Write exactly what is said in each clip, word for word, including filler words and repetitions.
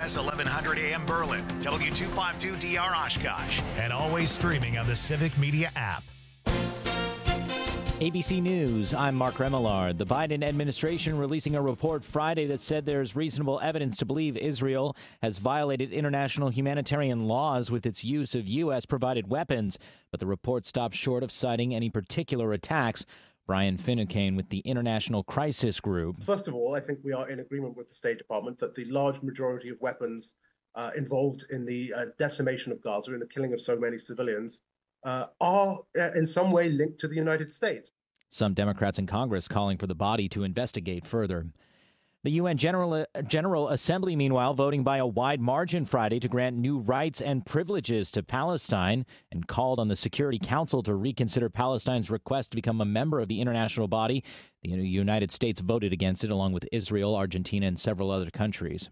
S eleven hundred A M Berlin, W two fifty-two D R Oshkosh, and always streaming on the Civic Media app. A B C News, I'm Mark Remillard. The Biden administration releasing a report Friday that said there's reasonable evidence to believe Israel has violated international humanitarian laws with its use of U S-provided weapons. But the report stopped short of citing any particular attacks. Brian Finucane with the International Crisis Group. First of all, I think we are in agreement with the State Department that the large majority of weapons uh, involved in the uh, decimation of Gaza, in the killing of so many civilians, Uh, are uh, in some way linked to the United States. Some Democrats in Congress calling for the body to investigate further. The U N General, General Assembly, meanwhile, voting by a wide margin Friday to grant new rights and privileges to Palestine and called on the Security Council to reconsider Palestine's request to become a member of the international body. The United States voted against it, along with Israel, Argentina, and several other countries.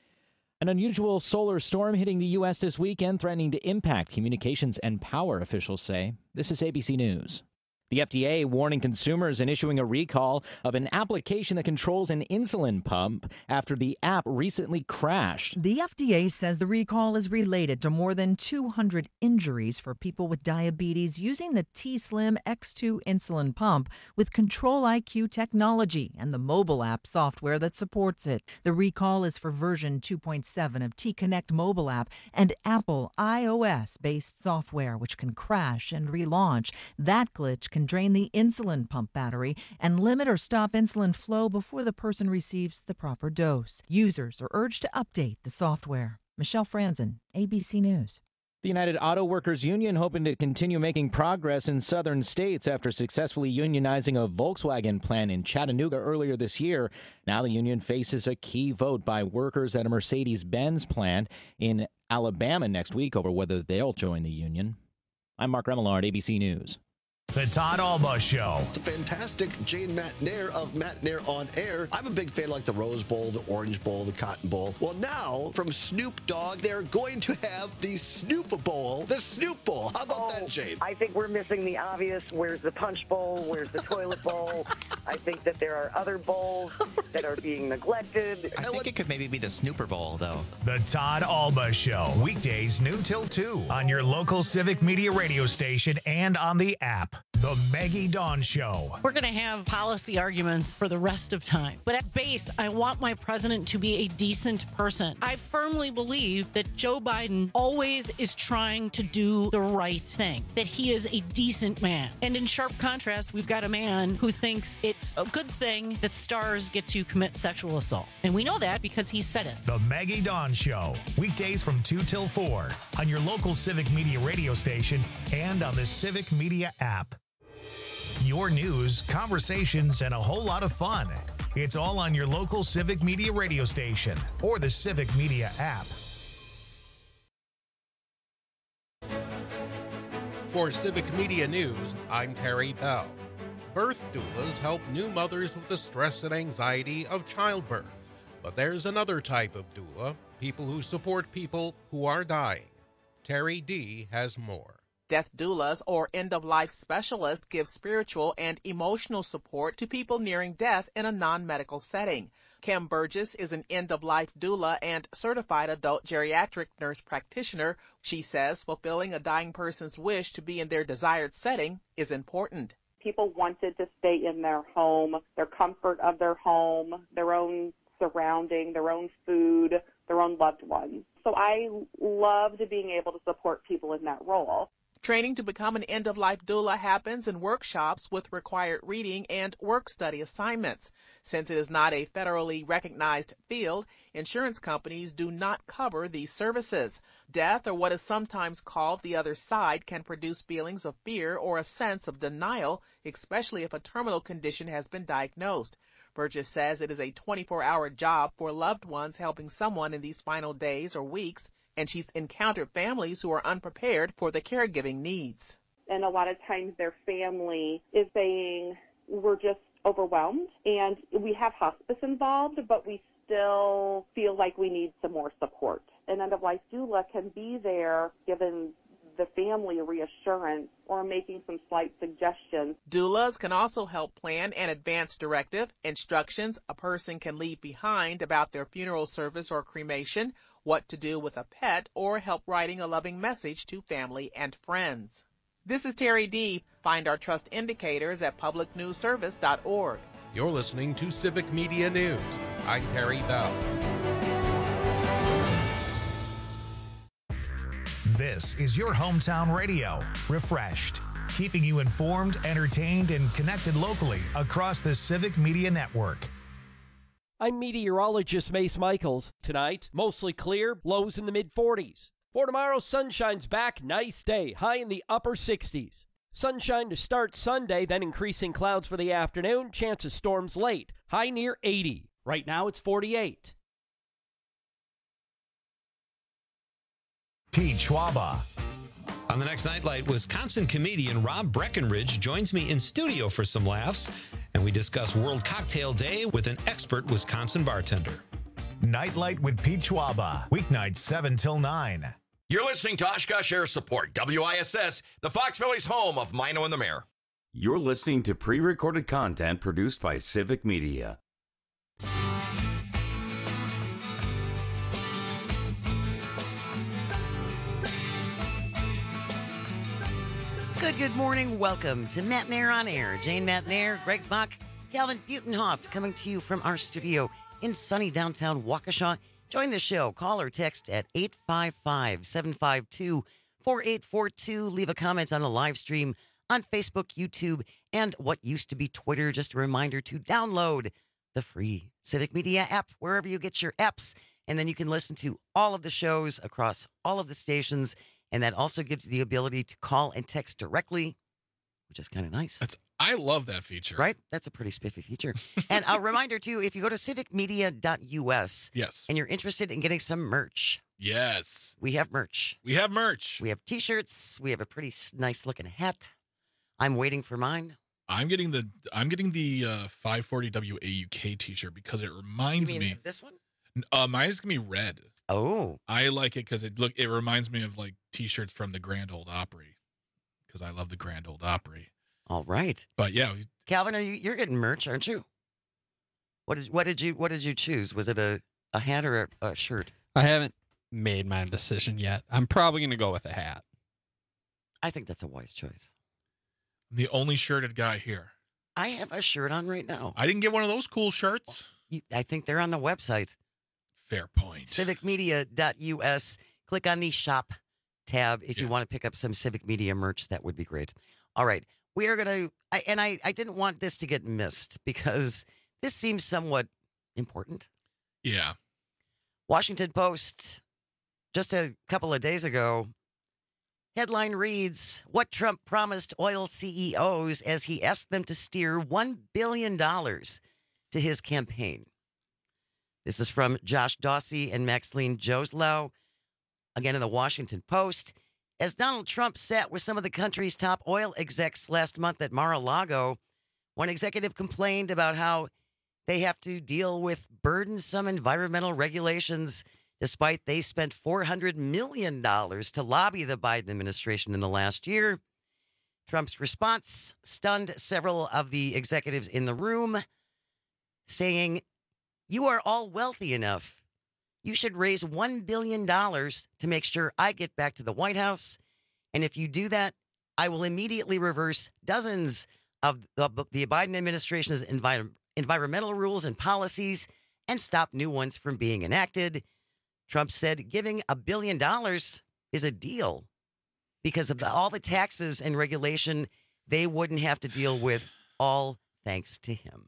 An unusual solar storm hitting the U S this weekend, threatening to impact communications and power, officials say. This is A B C News. The F D A warning consumers and issuing a recall of an application that controls an insulin pump after the app recently crashed. The F D A says the recall is related to more than two hundred injuries for people with diabetes using the T-Slim X two insulin pump with Control I Q technology and the mobile app software that supports it. The recall is for version two point seven of T-Connect mobile app and Apple iOS-based software, which can crash and relaunch. That glitch can drain the insulin pump battery and limit or stop insulin flow before the person receives the proper dose. Users are urged to update the software. Michelle Franzen, A B C News. The United Auto Workers Union hoping to continue making progress in southern states after successfully unionizing a Volkswagen plant in Chattanooga earlier this year. Now the union faces a key vote by workers at a Mercedes-Benz plant in Alabama next week over whether they'll join the union. I'm Mark Remillard, A B C News. The Todd Alba Show. It's a fantastic Jane McNair of McNair on Air. I'm a big fan like the Rose Bowl, the Orange Bowl, the Cotton Bowl. Well, now from Snoop Dogg, they're going to have the Snoop Bowl, the Snoop Bowl. How about oh, that, Jane? I think we're missing the obvious. Where's the Punch Bowl? Where's the Toilet Bowl? I think that there are other bowls that are being neglected. I think it could maybe be the Snooper Bowl, though. The Todd Alba Show. Weekdays noon till two on your local Civic Media radio station and on the app. The Maggie Dawn Show. We're going to have policy arguments for the rest of time. But at base, I want my president to be a decent person. I firmly believe that Joe Biden always is trying to do the right thing, that he is a decent man. And in sharp contrast, we've got a man who thinks it's a good thing that stars get to commit sexual assault. And we know that because he said it. The Maggie Dawn Show. Weekdays from two till four on your local Civic Media radio station and on the Civic Media app. Your news, conversations, and a whole lot of fun. It's all on your local Civic Media radio station or the Civic Media app. For Civic Media News, I'm Terry Bell. Birth doulas help new mothers with the stress and anxiety of childbirth. But there's another type of doula, people who support people who are dying. Terry D. has more. Death doulas, or end-of-life specialists, give spiritual and emotional support to people nearing death in a non-medical setting. Kim Burgess is an end-of-life doula and certified adult geriatric nurse practitioner. She says fulfilling a dying person's wish to be in their desired setting is important. People wanted to stay in their home, their comfort of their home, their own surrounding, their own food, their own loved ones. So I loved being able to support people in that role. Training to become an end-of-life doula happens in workshops with required reading and work-study assignments. Since it is not a federally recognized field, insurance companies do not cover these services. Death, or what is sometimes called the other side, can produce feelings of fear or a sense of denial, especially if a terminal condition has been diagnosed. Burgess says it is a twenty-four hour job for loved ones helping someone in these final days or weeks, and she's encountered families who are unprepared for the caregiving needs. And a lot of times their family is saying, we're just overwhelmed, and we have hospice involved, but we still feel like we need some more support. An end-of-life doula can be there given the family reassurance or making some slight suggestions. Doulas can also help plan an advance directive, instructions a person can leave behind about their funeral service or cremation, what to do with a pet, or help writing a loving message to family and friends. This is Terry D. Find our trust indicators at public news service dot org. You're listening to Civic Media News. I'm Terry Bell. This is your hometown radio, Refreshed, keeping you informed, entertained, and connected locally across the Civic Media Network. I'm meteorologist Mace Michaels. Tonight, mostly clear, lows in the mid forties. For tomorrow, sunshine's back, nice day, high in the upper sixties. Sunshine to start Sunday, then increasing clouds for the afternoon, chance of storms late, high near eighty. Right now it's forty-eight. Pete Schwaba. On the next Nightlight, Wisconsin comedian Rob Breckenridge joins me in studio for some laughs, and we discuss World Cocktail Day with an expert Wisconsin bartender. Nightlight with Pete Schwaba, weeknights seven till nine. You're listening to Oshkosh Air Support, W I S S, the Fox Valley's home of Mino and the Mayor. You're listening to pre-recorded content produced by Civic Media. Good, good morning. Welcome to Matt Nair on Air. Jane Matt Nair, Greg Bach, Calvin Butenhoff coming to you from our studio in sunny downtown Waukesha. Join the show. Call or text at eight five five, seven five two, four eight four two. Leave a comment on the live stream on Facebook, YouTube, and what used to be Twitter. Just a reminder to download the free Civic Media app wherever you get your apps. And then you can listen to all of the shows across all of the stations. And that also gives you the ability to call and text directly, which is kind of nice. That's I love that feature. Right? That's a pretty spiffy feature. And a reminder, too, if you go to civic media dot U S yes, and you're interested in getting some merch. Yes. We have merch. We have merch. We have T-shirts. We have a pretty nice-looking hat. I'm waiting for mine. I'm getting the I'm getting the uh, five forty W A U K T-shirt because it reminds you mean me. This one? Uh, mine's gonna be red. Oh. I like it because it look it reminds me of like T-shirts from the Grand Ole Opry because I love the Grand Ole Opry. All right. But yeah, Calvin, are you you're getting merch, aren't you? What did what did you what did you choose? Was it a, a hat or a, a shirt? I haven't made my decision yet. I'm probably going to go with a hat. I think that's a wise choice. I'm the only shirted guy here. I have a shirt on right now. I didn't get one of those cool shirts. You, I think they're on the website. Fair point. civic media dot U S. Click on the shop tab if yeah. you want to pick up some Civic Media merch. That would be great. All right. We are going to, and I, I didn't want this to get missed because this seems somewhat important. Yeah. Washington Post, just a couple of days ago, headline reads, what Trump promised oil C E Os as he asked them to steer one billion dollars to his campaign. This is from Josh Dawsey and Maxine Joslow, again in the Washington Post. As Donald Trump sat with some of the country's top oil execs last month at Mar-a-Lago, one executive complained about how they have to deal with burdensome environmental regulations despite they spent four hundred million dollars to lobby the Biden administration in the last year. Trump's response stunned several of the executives in the room, saying, "You are all wealthy enough. You should raise one billion dollars to make sure I get back to the White House. And if you do that, I will immediately reverse dozens of the, the Biden administration's envi- environmental rules and policies and stop new ones from being enacted." Trump said giving a billion dollars is a deal because of the, all the taxes and regulation they wouldn't have to deal with, all thanks to him.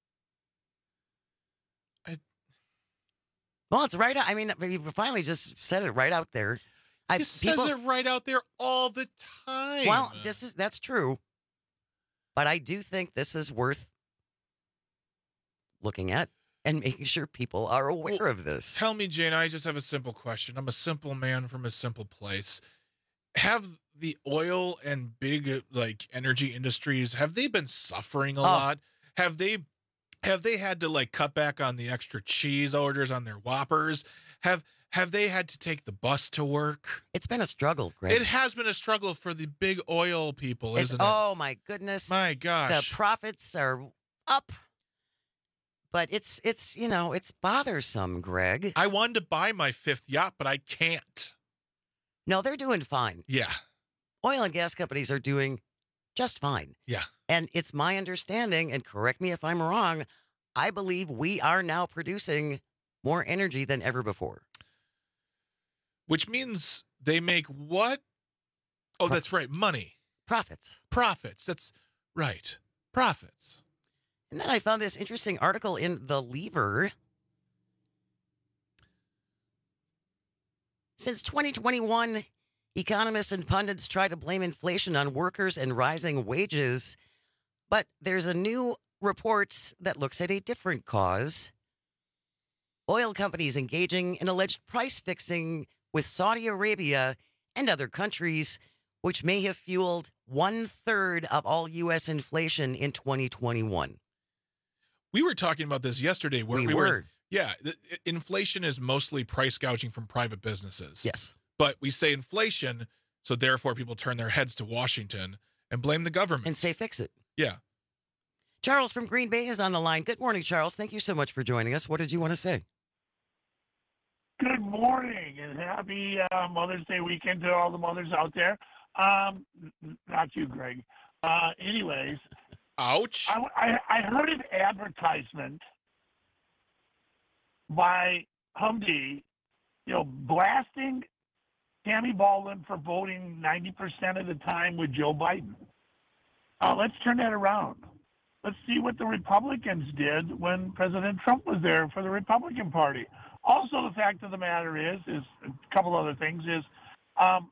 Well, it's right out. I mean, you finally just said it right out there. I, he people, says it right out there all the time. Well, this is that's true. But I do think this is worth looking at and making sure people are aware well, of this. Tell me, Jane, I just have a simple question. I'm a simple man from a simple place. Have the oil and big like energy industries, have they been suffering a oh. lot? Have they Have they had to like cut back on the extra cheese orders on their Whoppers? Have have they had to take the bus to work? It's been a struggle, Greg. It has been a struggle for the big oil people, it's, isn't it? Oh my goodness. My gosh. The profits are up. but it's it's you know it's bothersome, Greg. I wanted to buy my fifth yacht, but I can't. No, they're doing fine. Yeah. Oil and gas companies are doing just fine. Yeah. And it's my understanding, and correct me if I'm wrong, I believe we are now producing more energy than ever before. Which means they make what? Oh, Pro- that's right. Money. Profits. Profits. That's right. Profits. And then I found this interesting article in The Lever. Since twenty twenty-one, economists and pundits try to blame inflation on workers and rising wages. But there's a new report that looks at a different cause. Oil companies engaging in alleged price fixing with Saudi Arabia and other countries, which may have fueled one third of all U S inflation in twenty twenty-one. We were talking about this yesterday. Where We we were. were. Yeah. The, inflation is mostly price gouging from private businesses. Yes. But we say inflation, so therefore people turn their heads to Washington and blame the government. And say fix it. Yeah. Charles from Green Bay is on the line. Good morning, Charles. Thank you so much for joining us. What did you want to say? Good morning and happy uh, Mother's Day weekend to all the mothers out there. Um, n- not you, Greg. Uh, anyways. Ouch. I, I, I heard an advertisement by Humvee, you know, blasting Tammy Baldwin for voting ninety percent of the time with Joe Biden. Uh, let's turn that around. Let's see what the Republicans did when President Trump was there for the Republican Party. Also, the fact of the matter is, is a couple other things is, um,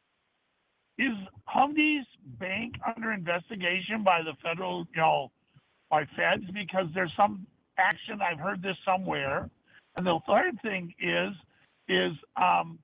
is Humvee's bank under investigation by the federal, you know, by feds because there's some action. I've heard this somewhere. And the third thing is, is um,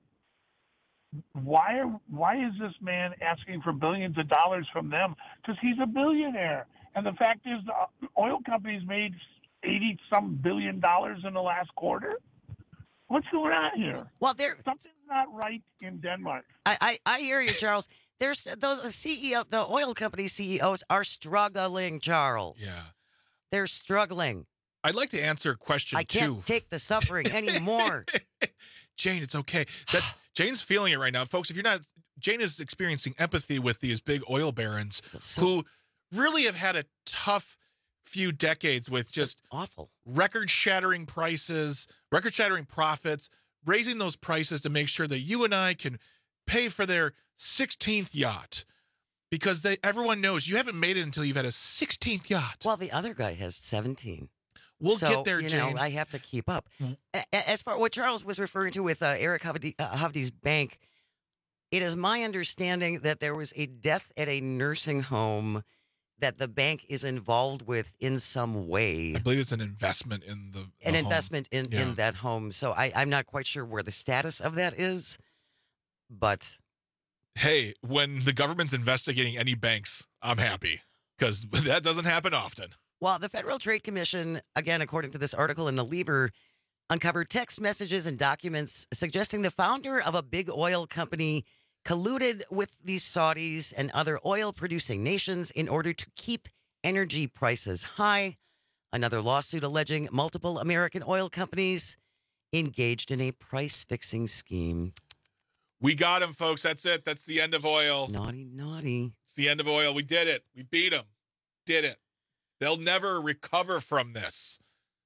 why are, why is this man asking for billions of dollars from them? Because he's a billionaire. And the fact is, the oil companies made eighty some billion dollars in the last quarter. What's going on here? Well, there something's not right in Denmark. I, I, I hear you, Charles. There's those C E O, the oil company C E Os are struggling, Charles. Yeah. They're struggling. I'd like to answer question I can't two. take the suffering anymore. Jane, it's okay. That Jane's feeling it right now. Folks, if you're not, Jane is experiencing empathy with these big oil barons so- who really have had a tough few decades with just awful record-shattering prices, record-shattering profits, raising those prices to make sure that you and I can pay for their sixteenth yacht. Because they everyone knows you haven't made it until you've had a sixteenth yacht. Well, the other guy has seventeen. We'll so, get there, you Jane. know, I have to keep up. A- As far what Charles was referring to with uh, Eric Hovde- uh, Hovde's bank, it is my understanding that there was a death at a nursing home that the bank is involved with in some way. I believe it's an investment in the, the An home. investment in, Yeah. in that home. So I, I'm not quite sure where the status of that is, but Hey, when the government's investigating any banks, I'm happy because that doesn't happen often. Well, the Federal Trade Commission, again, according to this article in the Lever, uncovered text messages and documents suggesting the founder of a big oil company colluded with the Saudis and other oil-producing nations in order to keep energy prices high. Another lawsuit alleging multiple American oil companies engaged in a price-fixing scheme. We got him, folks. That's it. That's the end of oil. Naughty, naughty. It's the end of oil. We did it. We beat them. Did it. They'll never recover from this.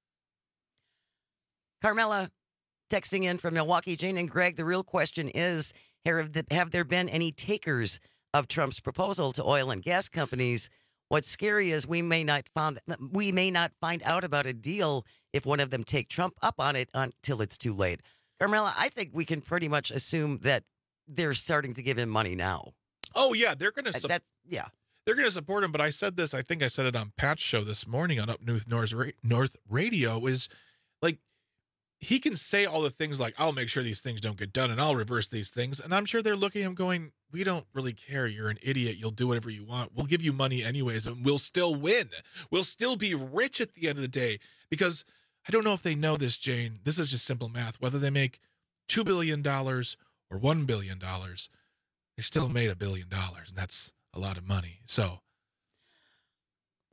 Carmela texting in from Milwaukee. Jane and Greg, the real question is, have, the, have there been any takers of Trump's proposal to oil and gas companies? What's scary is we may not found we may not find out about a deal if one of them take Trump up on it until it's too late. Carmela, I think we can pretty much assume that they're starting to give him money now. Oh, yeah. They're going to That, yeah. They're going to support him. But I said this, I think I said it on Pat's show this morning on Up North North, North Radio, is like, he can say all the things like, I'll make sure these things don't get done and I'll reverse these things. And I'm sure they're looking at him going, we don't really care. You're an idiot. You'll do whatever you want. We'll give you money anyways, and we'll still win. We'll still be rich at the end of the day. Because I don't know if they know this, Jane. This is just simple math. Whether they make two billion dollars or one billion dollars, they still made a billion dollars. And that's a lot of money. So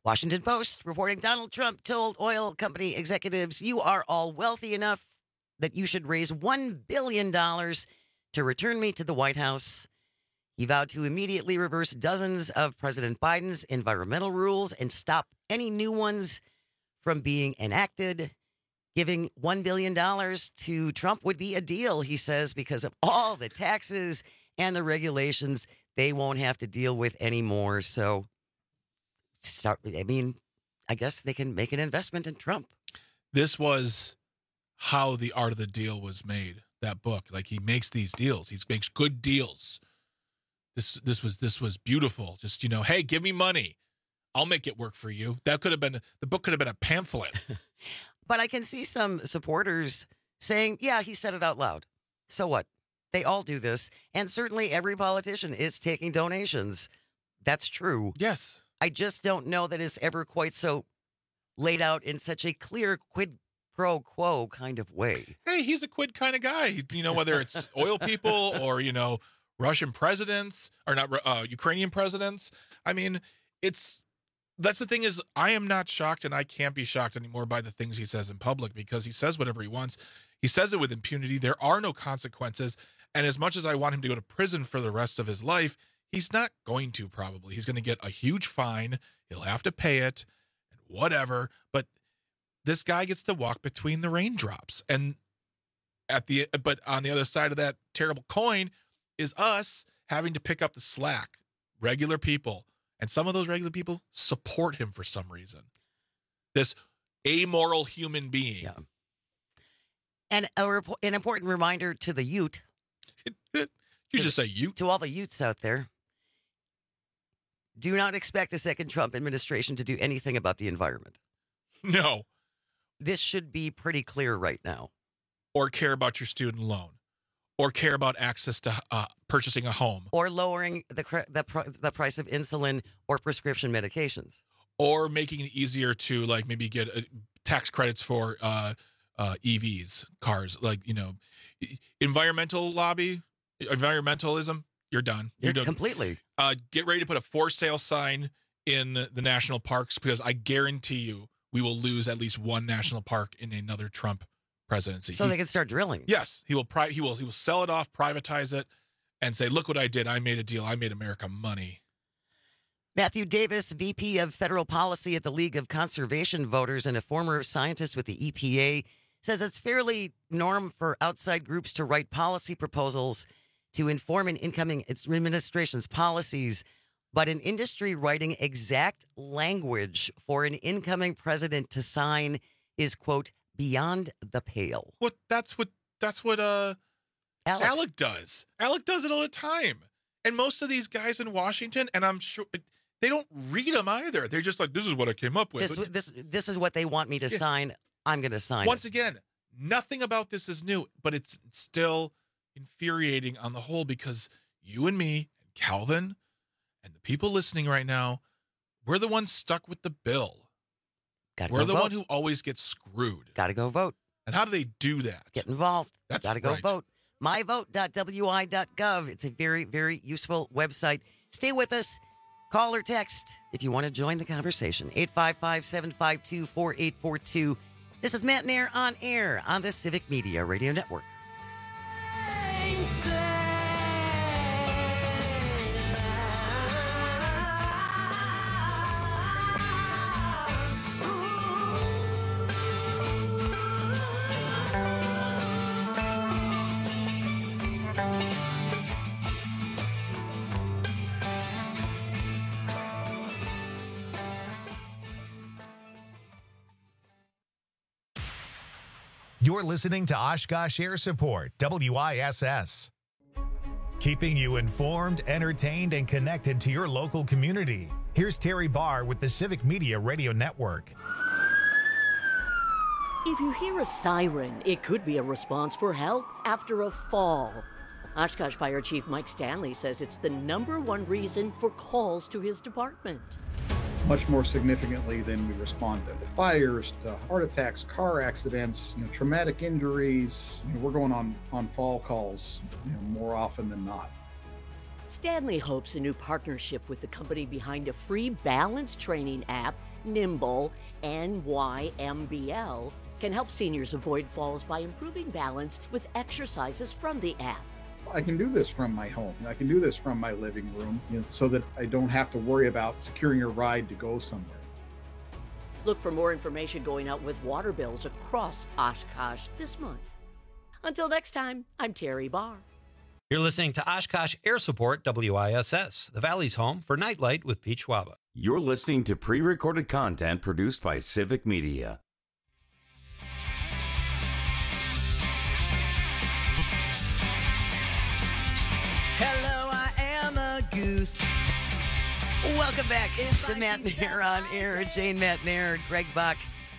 Washington Post reporting Donald Trump told oil company executives, you are all wealthy enough that you should raise one billion dollars to return me to the White House. He vowed to immediately reverse dozens of President Biden's environmental rules and stop any new ones from being enacted. Giving one billion dollars to Trump would be a deal, he says, because of all the taxes and the regulations they won't have to deal with anymore. So, start, I mean, I guess they can make an investment in Trump. This was how The Art of the Deal was made, that book. Like, he makes these deals. He makes good deals. This this was this was beautiful. Just, you know, hey, give me money. I'll make it work for you. That could have been, the book could have been a pamphlet. But I can see some supporters saying, yeah, he said it out loud. So what? They all do this. And certainly every politician is taking donations. That's true. Yes. I just don't know that it's ever quite so laid out in such a clear quid pro quo kind of way. Hey, he's a quid kind of guy. You know, whether it's oil people or, you know, Russian presidents or not uh, Ukrainian presidents. I mean, it's that's the thing is I am not shocked and I can't be shocked anymore by the things he says in public because he says whatever he wants. He says it with impunity. There are no consequences. And as much as I want him to go to prison for the rest of his life, he's not going to probably. He's going to get a huge fine. He'll have to pay it and whatever. But this guy gets to walk between the raindrops. And at the but on the other side of that terrible coin is us having to pick up the slack. Regular people. And some of those regular people support him for some reason. This amoral human being. Yeah. And a rep- an important reminder to the Ute. You just say Ute? To all the Utes out there. Do not expect a second Trump administration to do anything about the environment. No. This should be pretty clear right now. Or care about your student loan. Or care about access to uh, purchasing a home. Or lowering the, cr- the, pr- the price of insulin or prescription medications. Or making it easier to, like, maybe get uh, tax credits for uh, uh, E Vs, cars. Like, you know, environmental lobby, environmentalism, you're done. You're, You're done. Completely. Uh, get ready to put a for sale sign in the national parks because I guarantee you we will lose at least one national park in another Trump presidency. So he, they can start drilling. Yes, he will. Pri- he will. He will sell it off, privatize it, and say, "Look what I did! I made a deal. I made America money." Matthew Davis, V P of Federal Policy at the League of Conservation Voters and a former scientist with the E P A, says it's fairly norm for outside groups to write policy proposals to inform an incoming administration's policies, but an industry writing exact language for an incoming president to sign is, quote, beyond the pale. What that's what that's what uh Alec. Alec does. Alec does it all the time. And most of these guys in Washington, and I'm sure they don't read them either. They're just like, this is what I came up with. This this this is what they want me to Yeah. sign. I'm going to sign Once it. again, nothing about this is new, but it's still infuriating on the whole because you and me and Calvin and the people listening right now, we're the ones stuck with the bill. Gotta We're go the vote. one who always gets screwed. Got to go vote. And how do they do that? Get involved. That's Got to go right. vote. my vote dot w i dot gov. It's a very, very useful website. Stay with us. Call or text if you want to join the conversation. eight five five, seven five two, four eight four two. This is Matt Nair on air on the Civic Media Radio Network. You're listening to Oshkosh Air Support, W I S S. Keeping you informed, entertained, and connected to your local community. Here's Terry Barr with the Civic Media Radio Network. If you hear a siren, it could be a response for help after a fall. Oshkosh Fire Chief Mike Stanley says it's the number one reason for calls to his department. Much more significantly than we respond to fires, to heart attacks, car accidents, you know, traumatic injuries. You know, we're going on, on fall calls, you know, more often than not. Stanley hopes a new partnership with the company behind a free balance training app, Nimble, N Y M B L, can help seniors avoid falls by improving balance with exercises from the app. I can do this from my home. I can do this from my living room, you know, so that I don't have to worry about securing a ride to go somewhere. Look for more information going out with water bills across Oshkosh this month. Until next time, I'm Terry Barr. You're listening to Oshkosh Air Support W I S S, the Valley's home for Nightlight with Pete Schwaba. You're listening to pre-recorded content produced by Civic Media. Hello, I am a goose. Welcome back to Matt Nair on air. Jane Matt Nair, Greg Buck,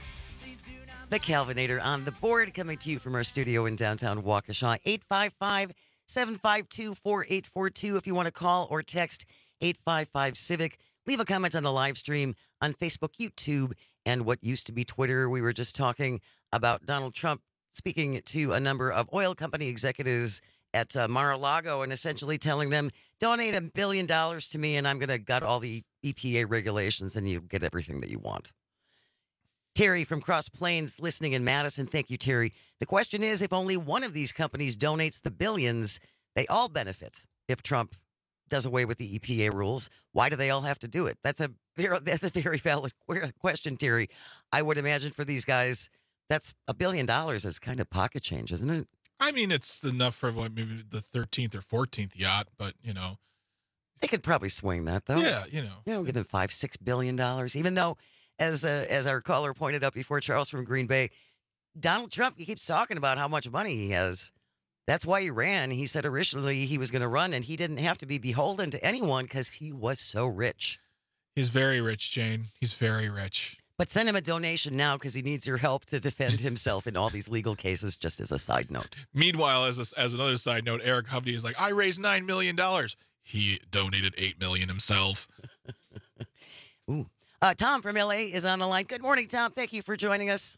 the Calvinator on the board, coming to you from our studio in downtown Waukesha. eight five five, seven five two, four eight four two if you want to call or text eight five five Civic. Leave a comment on the live stream on Facebook, YouTube, and what used to be Twitter. We were just talking about Donald Trump speaking to a number of oil company executives at uh, Mar-a-Lago and essentially telling them, donate a billion dollars to me and I'm going to gut all the E P A regulations and you'll get everything that you want. Terry from Cross Plains listening in Madison. Thank you, Terry. The question is, if only one of these companies donates the billions, they all benefit. If Trump does away with the E P A rules, why do they all have to do it? That's a very, that's a very valid question, Terry. I would imagine for these guys, that's a billion dollars is kind of pocket change, isn't it? I mean, it's enough for like maybe the thirteenth or fourteenth yacht, but, you know. They could probably swing that, though. Yeah, you know. You know, give them five, six billion dollars, even though, as uh, as our caller pointed out before, Charles from Green Bay, Donald Trump, he keeps talking about how much money he has. That's why he ran. He said originally he was going to run, and he didn't have to be beholden to anyone because he was so rich. He's very rich, Jane. He's very rich. But send him a donation now because he needs your help to defend himself in all these legal cases, just as a side note. Meanwhile, as a, as another side note, Eric Hovde is like, I raised nine million dollars. He donated eight million dollars himself. Ooh. Uh, Tom from L A is on the line. Good morning, Tom. Thank you for joining us.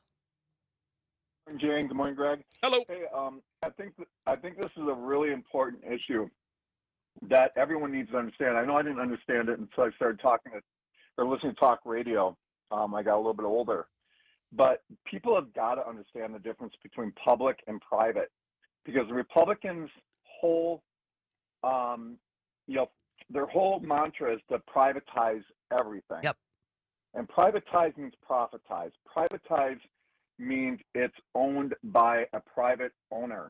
Good morning, Jane. Good morning, Greg. Hello. Hey, um, I think th- I think this is a really important issue that everyone needs to understand. I know I didn't understand it until I started talking to, or listening to talk radio. Um, I got a little bit older, but people have got to understand the difference between public and private, because the Republicans' whole, um, you know, their whole mantra is to privatize everything. Yep. And privatize means profitize. Privatize means it's owned by a private owner.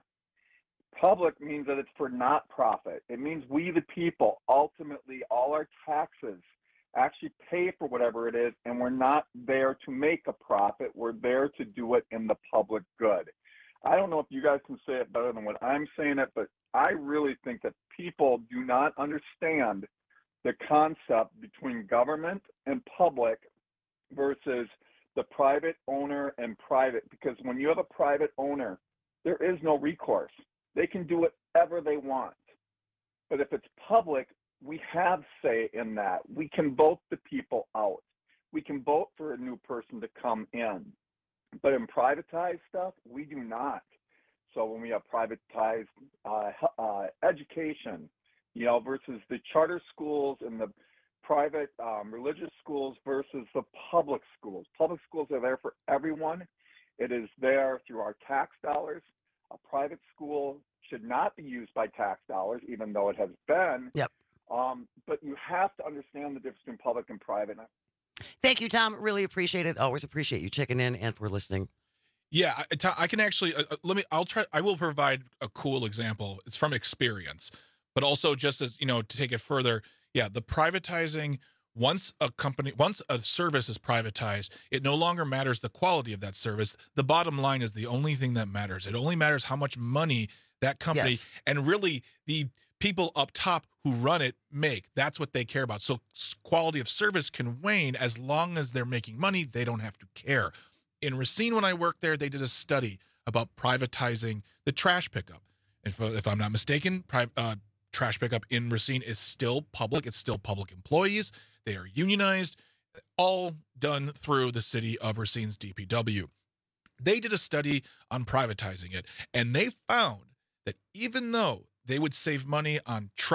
Public means that it's for not profit. It means we, the people, ultimately all our taxes actually pay for whatever it is, and we're not there to make a profit. We're there to do it in the public good. I don't know if you guys can say it better than what I'm saying it, but I really think that people do not understand the concept between government and public versus the private owner and private, because when you have a private owner, there is no recourse. They can do whatever they want. But if it's public, we have say in that. We can vote the people out. We can vote for a new person to come in. But in privatized stuff, we do not. So when we have privatized uh, uh, education, you know, versus the charter schools and the private um, religious schools versus the public schools. Public schools are there for everyone. It is there through our tax dollars. A private school should not be used by tax dollars, even though it has been. Yep. Um, but you have to understand the difference between public and private. Thank you, Tom. Really appreciate it. Always appreciate you checking in and for listening. Yeah, I, I can actually, uh, let me, I'll try, I will provide a cool example. It's from experience, but also just as, you know, to take it further. Yeah, the privatizing, once a company, once a service is privatized, it no longer matters the quality of that service. The bottom line is the only thing that matters. It only matters how much money that company Yes. and really the people up top who run it make. That's what they care about. So s- quality of service can wane as long as they're making money. They don't have to care. In Racine, when I worked there, they did a study about privatizing the trash pickup. If, uh, if I'm not mistaken, pri- uh, trash pickup in Racine is still public. It's still public employees. They are unionized, all done through the city of Racine's D P W. They did a study on privatizing it, and they found that even though they would save money on trucks,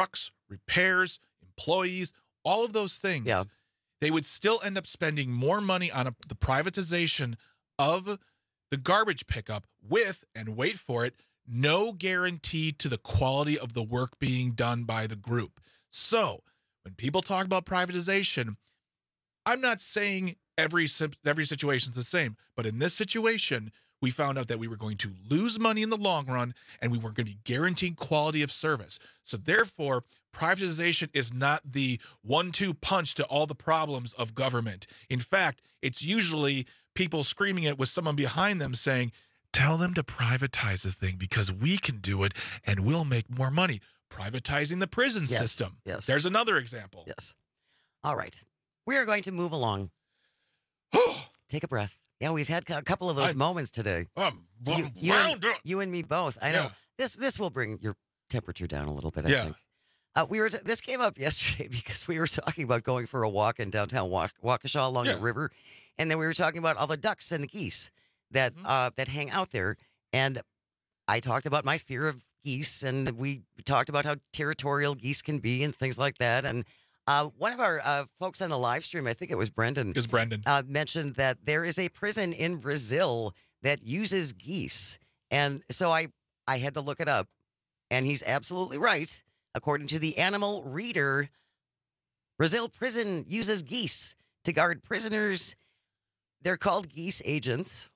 repairs, employees, all of those things, Yeah. they would still end up spending more money on a, the privatization of the garbage pickup with, and wait for it, no guarantee to the quality of the work being done by the group. So when people talk about privatization, I'm not saying every every situation's the same, but in this situation, we found out that we were going to lose money in the long run, and we weren't going to be guaranteeing quality of service. So therefore, privatization is not the one two punch to all the problems of government. In fact, it's usually people screaming it with someone behind them saying, tell them to privatize the thing because we can do it and we'll make more money. Privatizing the prison Yes, system. yes. There's another example. Yes. All right. We are going to move along. Take a breath. Yeah, we've had a couple of those I- moments today. I'm, You, I'm you and, wound up. you and me both. I know. Yeah. This this will bring your temperature down a little bit, I Yeah. think. Uh, we were t- this came up yesterday because we were talking about going for a walk in downtown Wa- Waukesha along Yeah. the river, and then we were talking about all the ducks and the geese that Mm-hmm. uh, that hang out there. And I talked about my fear of geese, and we talked about how territorial geese can be and things like that. And uh, one of our uh, folks on the live stream, I think it was Brendan, Is Brendan. uh, mentioned that there is a prison in Brazil that uses geese. And so I, I had to look it up. And he's absolutely right. According to the Animal Reader, Brazil prison uses geese to guard prisoners. They're called geese agents.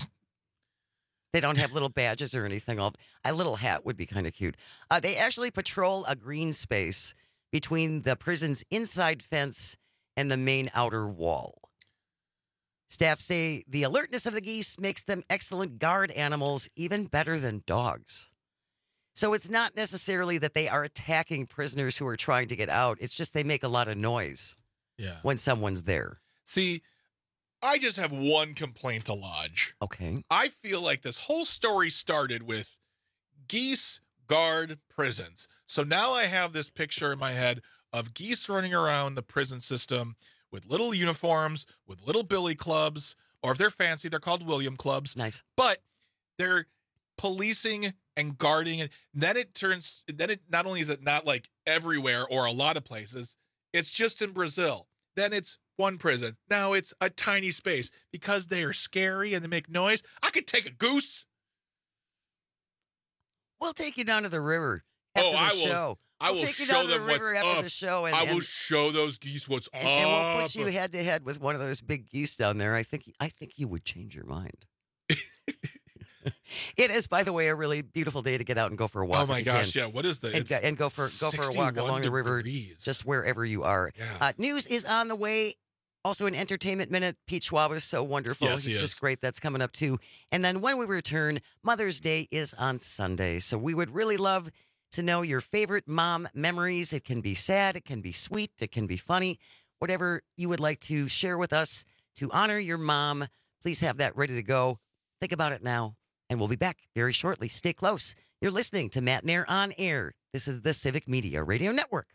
They don't have little badges or anything. All a little hat would be kind of cute. Uh, they actually patrol a green space between the prison's inside fence and the main outer wall. Staff say the alertness of the geese makes them excellent guard animals, even better than dogs. So it's not necessarily that they are attacking prisoners who are trying to get out. It's just they make a lot of noise Yeah. when someone's there. See, I just have one complaint to lodge. Okay. I feel like this whole story started with geese guard prisons. So now I have this picture in my head of geese running around the prison system with little uniforms, with little billy clubs, or if they're fancy, they're called William clubs. Nice. But they're policing and guarding, and then it turns, then it not only is it not like everywhere or a lot of places, it's just in Brazil. Then it's one prison. Now it's a tiny space because they are scary and they make noise. I could take a goose. We'll take you down to the river after Oh, the I will- show. I We'll will take you show down to the them what's river after up. the show, and, I will and, show those geese what's and, up. and we'll put you head to head with one of those big geese down there. I think I think you would change your mind. It is, by the way, a really beautiful day to get out and go for a walk. Oh my if you gosh, can. yeah. What is the And, go- and go for go for a walk along the river, just wherever you are. Yeah. Uh, news is on the way. Also, an entertainment minute. Pete Schwab is so wonderful. Yes, he He's is. just great. That's coming up too. And then when we return, Mother's Day is on Sunday. So we would really love to know your favorite mom memories. It can be sad, it can be sweet, it can be funny, whatever you would like to share with us to honor your mom. Please have that ready to go. Think about it now. And we'll be back very shortly. Stay close. You're listening to Matt Nair on Air. This is the Civic Media Radio Network.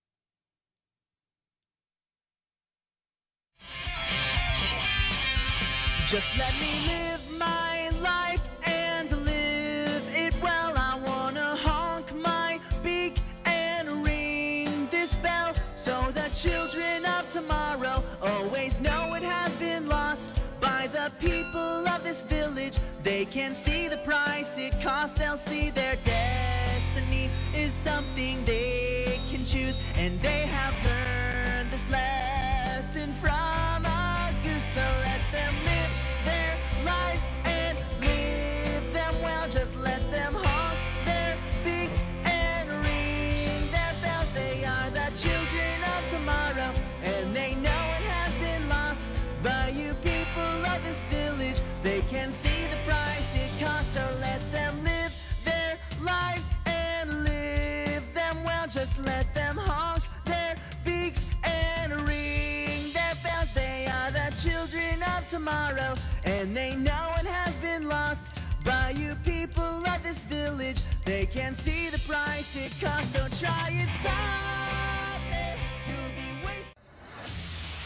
Just let me live my life and live it well. I wanna honk my beak and ring this bell so the children of tomorrow always know it has been lost by the people of this village. They can see the price it costs. They'll see their destiny is something they can choose, and they have learned this lesson from a goose. So let them live their lives and live them well. Just let them honk their beaks and ring their bells. They are the children of tomorrow, and they know it has been lost by you people of this village. They can see the price it costs, so let them live their lives and live them well. Just let them honk their beaks and ring their bells. They are the children of tomorrow, and they know it has been lost by you people of this village. They can see the price it costs, don't try it, stop it. You'll be wasting.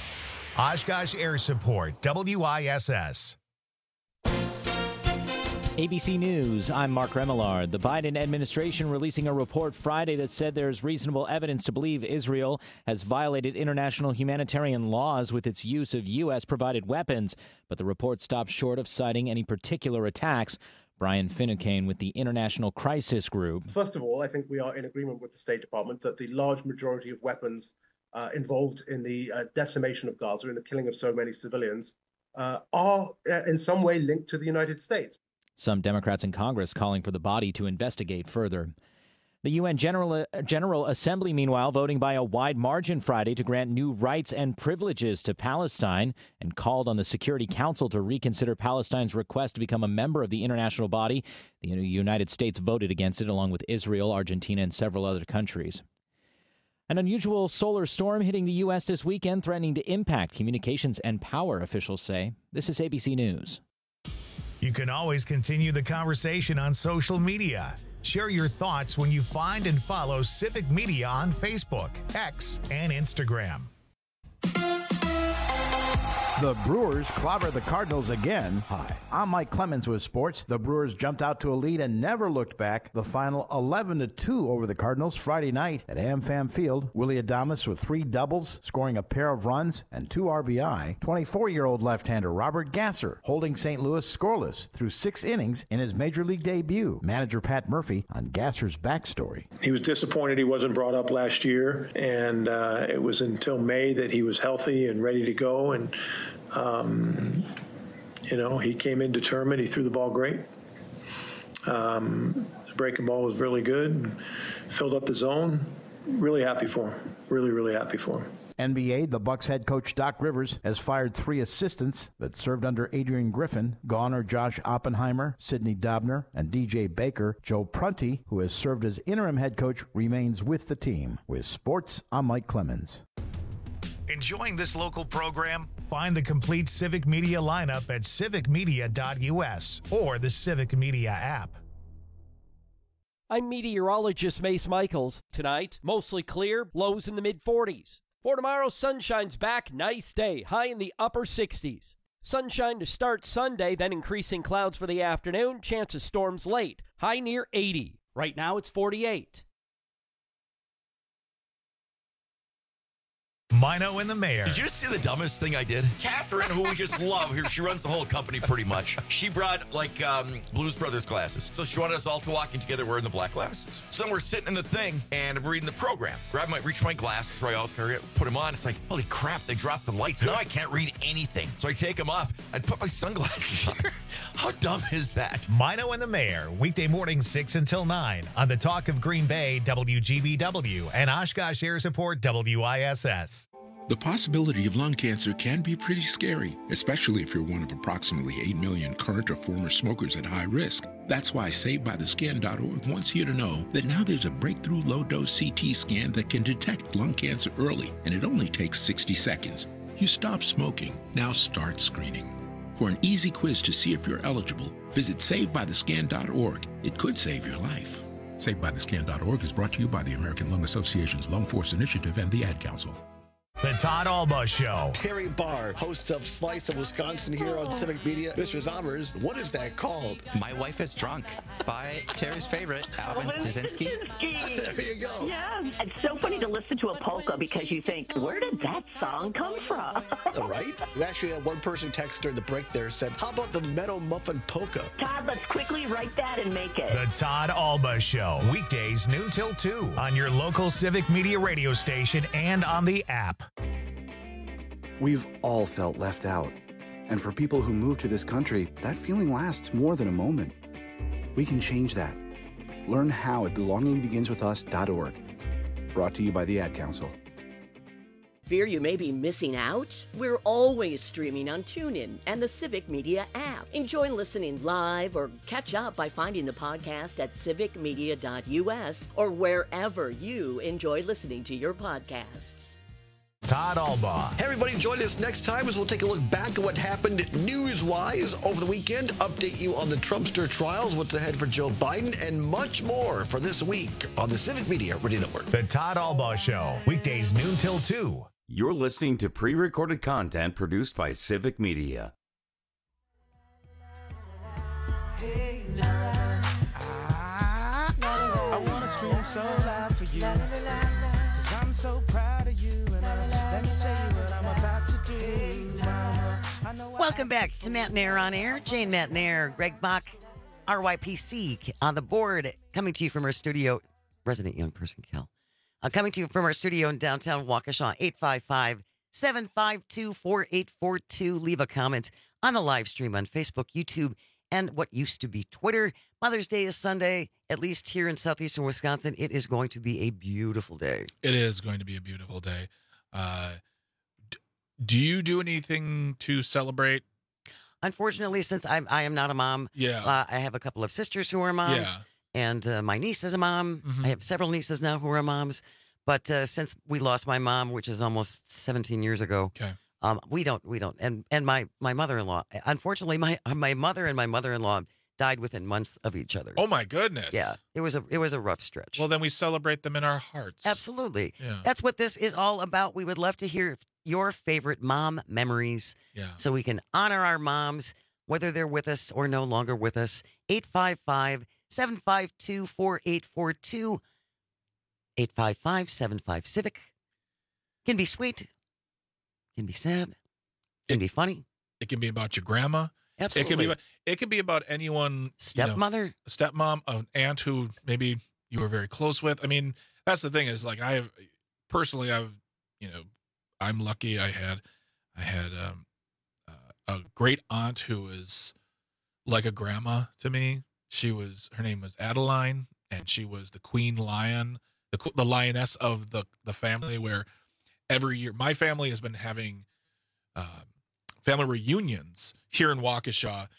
Oshkosh Air Support, W I S S. A B C News, I'm Mark Remillard. The Biden administration releasing a report Friday that said there's reasonable evidence to believe Israel has violated international humanitarian laws with its use of U S-provided weapons. But the report stopped short of citing any particular attacks. Brian Finucane with the International Crisis Group. First of all, I think we are in agreement with the State Department that the large majority of weapons uh, involved in the uh, decimation of Gaza and the killing of so many civilians uh, are uh, in some way linked to the United States. Some Democrats in Congress calling for the body to investigate further. The U N General, General Assembly, meanwhile, voting by a wide margin Friday to grant new rights and privileges to Palestine and called on the Security Council to reconsider Palestine's request to become a member of the international body. The United States voted against it, along with Israel, Argentina, and several other countries. An unusual solar storm hitting the U S this weekend, threatening to impact communications and power, officials say. This is A B C News. You can always continue the conversation on social media. Share your thoughts when you find and follow Civic Media on Facebook, X, and Instagram. The Brewers clobber the Cardinals again. Hi, I'm Mike Clemens with sports. The Brewers jumped out to a lead and never looked back. The final eleven to two over the Cardinals Friday night at AmFam Field. Willie Adames with three doubles, scoring a pair of runs and two R B I. twenty-four-year-old left-hander Robert Gasser holding Saint Louis scoreless through six innings in his Major League debut. Manager Pat Murphy on Gasser's backstory. He was disappointed he wasn't brought up last year, and uh, it was until May that he was healthy and ready to go, and Um, you know, he came in determined. He threw the ball great. Um, the breaking ball was really good. Filled up the zone. Really happy for him. Really, really happy for him. N B A, the Bucks head coach Doc Rivers has fired three assistants that served under Adrian Griffin. Gone are Josh Oppenheimer, Sidney Dobner, and D J Baker. Joe Prunty, who has served as interim head coach, remains with the team. With sports, I'm Mike Clemens. Enjoying this local program? Find the complete Civic Media lineup at civic media dot U S or the Civic Media app. I'm meteorologist Mace Michaels. Tonight, mostly clear, lows in the mid forties. For tomorrow, sunshine's back, nice day, high in the upper sixties. Sunshine to start Sunday, then increasing clouds for the afternoon, chance of storms late, high near eighty. Right now it's forty-eight. Mino and the Mayor. Did you see the dumbest thing I did? Catherine, who we just love here, she runs the whole company pretty much. She brought like um, Blues Brothers glasses. So she wanted us all to walking together wearing the black glasses. So then we're sitting in the thing and I'm reading the program. Grab my, reach my glasses, where I always carry it, put them on. It's like, holy crap, they dropped the lights. Now I can't read anything. So I take them off. I'd put my sunglasses on. How dumb is that? Mino and the Mayor, weekday morning six until nine on the Talk of Green Bay, W G B W, and Oshkosh Air Support, W I S S. The possibility of lung cancer can be pretty scary, especially if you're one of approximately eight million current or former smokers at high risk. That's why Saved By The Scan dot org wants you to know that now there's a breakthrough low-dose C T scan that can detect lung cancer early, and it only takes sixty seconds. You stop smoking, now start screening. For an easy quiz to see if you're eligible, visit Saved By The Scan dot org. It could save your life. Saved By The Scan dot org is brought to you by the American Lung Association's Lung Force Initiative and the Ad Council. The Todd Alba Show. Terry Barr, host of Slice of Wisconsin here on Civic Media. Mister Zommers, what is that called? My Wife is Drunk by Terry's favorite, Alvin Stasinski. There you go. Yeah, it's so funny to listen to a polka because you think, where did that song come from? Right? We actually had one person text during the break there said, how about the Meadow Muffin Polka? Todd, let's quickly write that and make it. The Todd Alba Show. Weekdays noon till two on your local Civic Media radio station and on the app. We've all felt left out. And for people who move to this country, that feeling lasts more than a moment. We can change that. Learn how at belonging begins with us dot org. Brought to you by the Ad Council. Fear you may be missing out? We're always streaming on TuneIn and the Civic Media app. Enjoy listening live or catch up by finding the podcast at civic media dot U S or wherever you enjoy listening to your podcasts. Todd Alba. Hey, everybody, join us next time as we'll take a look back at what happened news-wise over the weekend, update you on the Trumpster trials, what's ahead for Joe Biden, and much more for this week on the Civic Media Radio Network. The Todd Alba Show, weekdays noon till two. You're listening to pre-recorded content produced by Civic Media. Hey, I wanna scream so loud for you, cause I'm so proud of you, and I, let me tell you what I'm about to do, mama. I know I Welcome back to Matt and Air on Air. Jane, Matt and Air, Greg Bach, R Y P C on the board, coming to you from our studio, resident young person, Kel. Uh, coming to you from our studio in downtown Waukesha, eight five five, seven five two, four eight four two. Leave a comment on the live stream on Facebook, YouTube, and what used to be Twitter. Mother's Day is Sunday, at least here in southeastern Wisconsin. It is going to be a beautiful day. It is going to be a beautiful day. Uh, d- do you do anything to celebrate? Unfortunately, since I'm, I am not a mom, Yeah. uh, I have a couple of sisters who are moms, Yeah. and uh, my niece is a mom. Mhm. I have several nieces now who are moms. But uh, since we lost my mom, which is almost seventeen years ago, Okay. um, we don't, we don't, and and my my mother-in-law. Unfortunately, my my mother and my mother-in-law died within months of each other. Oh my goodness. Yeah, it was a it was a rough stretch. Well, then we celebrate them in our hearts. Absolutely. Yeah. That's what this is all about. We would love to hear your favorite mom memories. Yeah. So we can honor our moms, whether they're with us or no longer with us. eight five five, seven five two, four eight four two. eight five five, seven five Civic. Can be sweet. Can be sad. Can be funny. It can be about your grandma. Absolutely. It can be about, it can be about anyone. Stepmother. You know, a stepmom, an aunt who maybe you were very close with. I mean, that's the thing is like I have personally, I've, you know, I'm lucky I had, I had um, uh, a great aunt who was like a grandma to me. She was, her name was Adeline, and she was the queen lion, the the lioness of the, the family, where every year, my family has been having uh, family reunions here in Waukesha.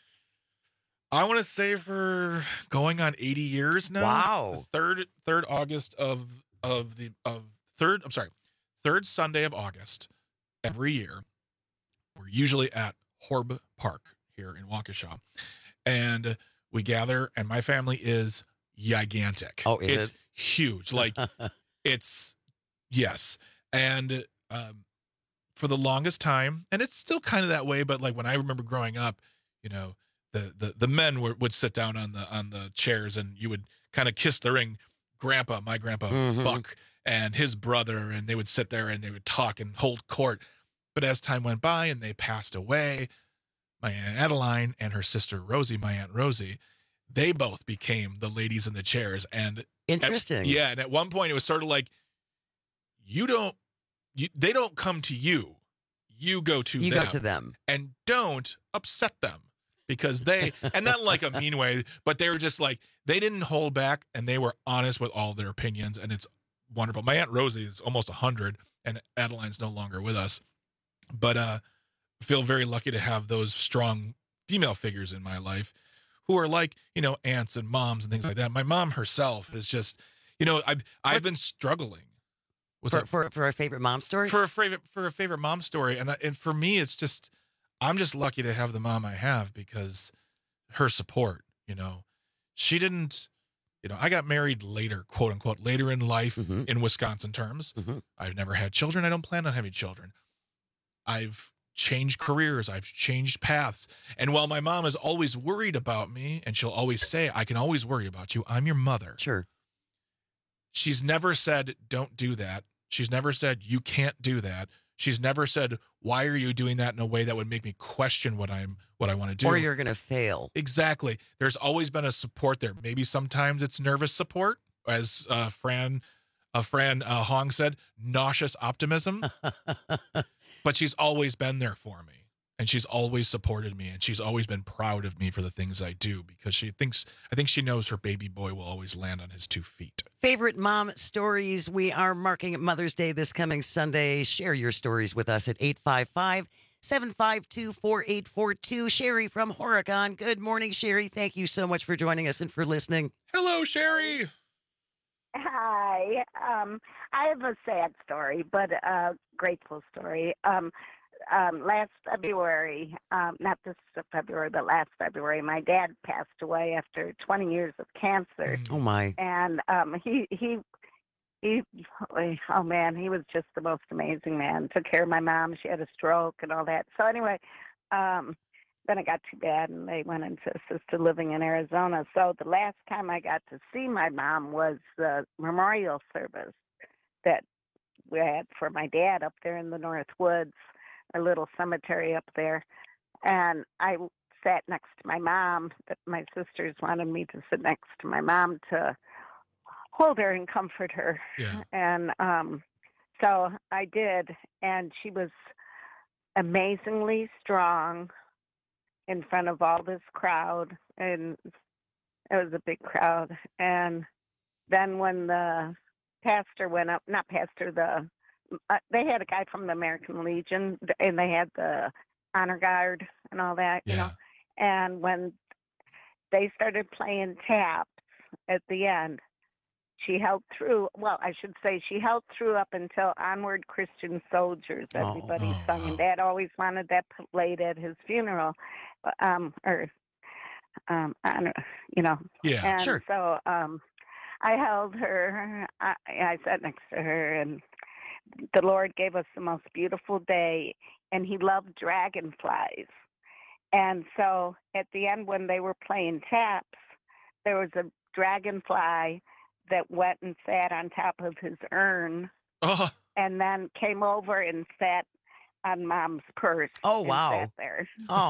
I want to say for going on eighty years now. Wow. The third third August of of the of third I'm sorry, third Sunday of August every year. We're usually at Horb Park here in Waukesha, and we gather. And my family is gigantic. Oh, it it's is? huge. Like it's yes, and um, for the longest time, and it's still kind of that way. But like when I remember growing up, you know. The, the the men were, would sit down on the on the chairs, and you would kind of kiss the ring. Grandpa, my grandpa Mhm. Buck, and his brother, and they would sit there and they would talk and hold court. But as time went by and they passed away, my Aunt Adeline and her sister Rosie, my Aunt Rosie, they both became the ladies in the chairs. And at- Interesting. yeah, and at one point it was sort of like, you don't, you, they don't come to you, you go to You them, go to them. and don't upset them. Because they, and not in like a mean way, but they were just like, they didn't hold back, and they were honest with all their opinions, and it's wonderful. My Aunt Rosie is almost one hundred, and Adeline's no longer with us. But uh, I feel very lucky to have those strong female figures in my life who are like, you know, aunts and moms and things like that. My mom herself is just, you know, I've, I've been struggling. What's For, that? for, for a favorite mom story? For a favorite, for a favorite mom story. And, I- and for me, it's just, I'm just lucky to have the mom I have because her support, you know, she didn't, you know, I got married later, quote unquote, later in life Mhm. in Wisconsin terms. Mhm. I've never had children. I don't plan on having children. I've changed careers. I've changed paths. And while my mom is always worried about me, and she'll always say, I can always worry about you, I'm your mother. Sure. She's never said, don't do that. She's never said, you can't do that. She's never said, why are you doing that in a way that would make me question what I'm, what I want to do? Or you're going to fail. Exactly. There's always been a support there. Maybe sometimes it's nervous support, as uh, Fran, uh, Fran uh, Hong said, nauseous optimism. But she's always been there for me, and she's always supported me, and she's always been proud of me for the things I do, because she thinks, I think she knows her baby boy will always land on his two feet. Favorite mom stories. We are marking Mother's Day this coming Sunday. Share your stories with us at eight five five, seven five two, four eight four two. Sherry from Horicon. Good morning, Sherry. Thank you so much for joining us and for listening. Hello, Sherry. Hi. Um, I have a sad story, but a grateful story. Um, um, last February, um, not this February, but last February, my dad passed away after twenty years of cancer. Oh, my. And um, he, he, he, oh man, he was just the most amazing man. Took care of my mom. She had a stroke and all that. So anyway, um, then it got too bad, and they went into assisted living in Arizona. So the last time I got to see my mom was the memorial service that we had for my dad up there in the North Woods, a little cemetery up there. And I sat next to my mom. My sisters wanted me to sit next to my mom to hold her and comfort her. Yeah. And um, so I did, and she was amazingly strong in front of all this crowd, and it was a big crowd. And then when the pastor went up, not pastor, the uh, they had a guy from the American Legion, and they had the honor guard and all that, you Yeah. know. And when they started playing taps at the end, she held through. Well, I should say she held through up until "Onward, Christian Soldiers." Everybody Oh, sung, and Dad always wanted that played at his funeral, um, or um, honor, you know. Yeah, and sure. So um, I held her. I, I sat next to her, and the Lord gave us the most beautiful day, and He loved dragonflies. And so at the end, when they were playing taps, there was a dragonfly that went and sat on top of his urn, Oh. and then came over and sat on Mom's purse. Oh, and wow. sat there.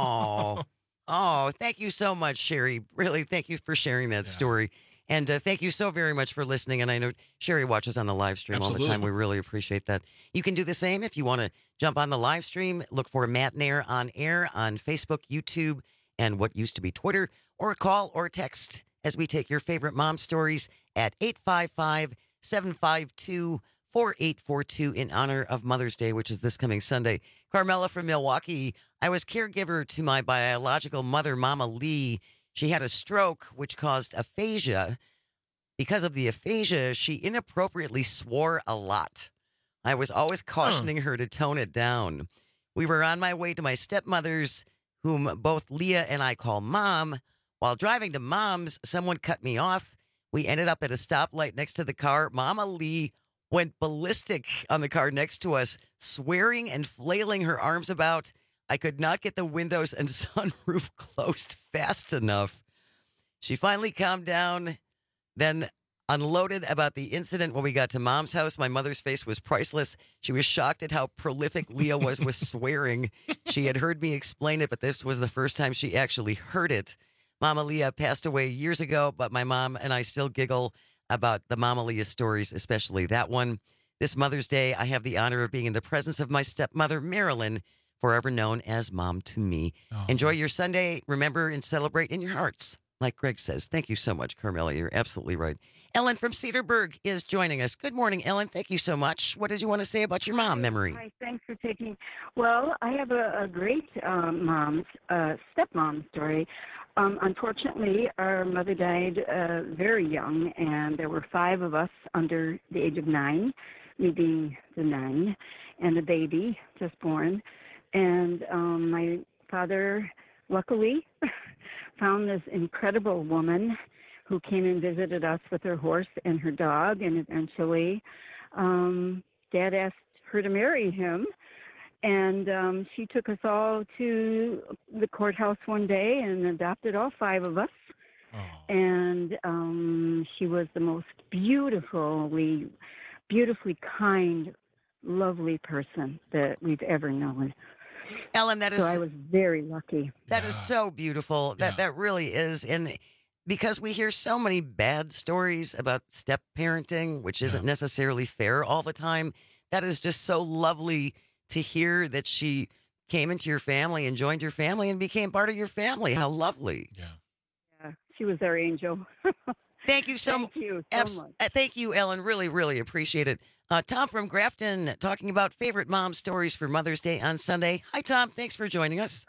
Oh, oh, thank you so much, Sherry. Really, thank you for sharing that story. And uh, thank you so very much for listening. And I know Sherry watches on the live stream all the time. Absolutely. We really appreciate that. You can do the same if you want to jump on the live stream. Look for Matt Nair on air on Facebook, YouTube, and what used to be Twitter, or call or text as we take your favorite mom stories at eight five five, seven five two, four eight four two in honor of Mother's Day, which is this coming Sunday. Carmela from Milwaukee. I was caregiver to my biological mother, Mama Lee. She had a stroke, which caused aphasia. Because of the aphasia, she inappropriately swore a lot. I was always cautioning her to tone it down. We were on my way to my stepmother's, whom both Leah and I call Mom. While driving to Mom's, someone cut me off. We ended up at a stoplight next to the car. Mama Lee went ballistic on the car next to us, swearing and flailing her arms about. I could not get the windows and sunroof closed fast enough. She finally calmed down, then unloaded about the incident when we got to Mom's house. My mother's face was priceless. She was shocked at how prolific Leah was with swearing. She had heard me explain it, but this was the first time she actually heard it. Mama Leah passed away years ago, but my mom and I still giggle about the Mama Leah stories, especially that one. This Mother's Day, I have the honor of being in the presence of my stepmother, Marilyn, forever known as Mom to me. Oh. Enjoy your Sunday. Remember and celebrate in your hearts. Like Greg says. Thank you so much, Carmela. You're absolutely right. Ellen from Cedarburg is joining us. Good morning, Ellen. Thank you so much. What did you want to say about your mom memory? Hi, thanks for taking. Well, I have a, a great um, mom's uh, stepmom story. Um, unfortunately, our mother died uh, very young, and there were five of us under the age of nine, me being the nine, and a baby just born. And um, my father, luckily, found this incredible woman who came and visited us with her horse and her dog, and eventually um, Dad asked her to marry him, and um, she took us all to the courthouse one day and adopted all five of us. And um, she was the most beautifully, beautifully kind, lovely person that we've ever known. Ellen, that is so I was very lucky. That is so beautiful. That that really is. And because we hear so many bad stories about step parenting, which isn't necessarily fair all the time, that is just so lovely to hear that she came into your family and joined your family and became part of your family. How lovely. Yeah. Yeah, she was our angel. Thank you so, Thank you so abs- much. uh, Thank you, Ellen. Really, really appreciate it. Uh, Tom from Grafton talking about favorite mom stories for Mother's Day on Sunday. Hi, Tom. Thanks for joining us.